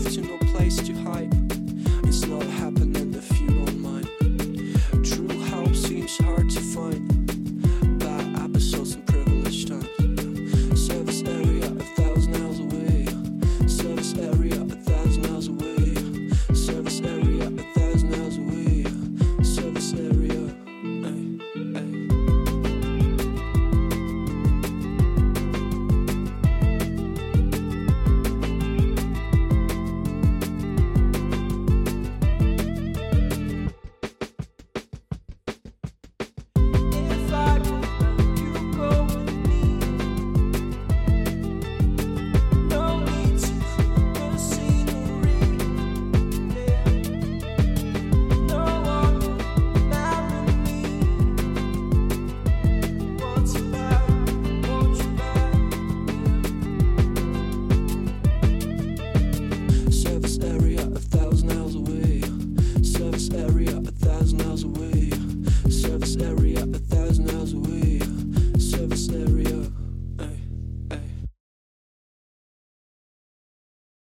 to no place to hide. It's not happening if you don't mind. True help seems hard to find. Bad episodes and privileged times. Service area 1,000 miles away. Service area 1,000 miles away. Service area 1,000 miles away. Service area. Ay, ay. If I could let you go with me, no need to keep the scenery. No one will marry me. What's back? Won't you back? Service area 1,000 miles away. Service area 1,000 miles away. Service area 1,000 miles away.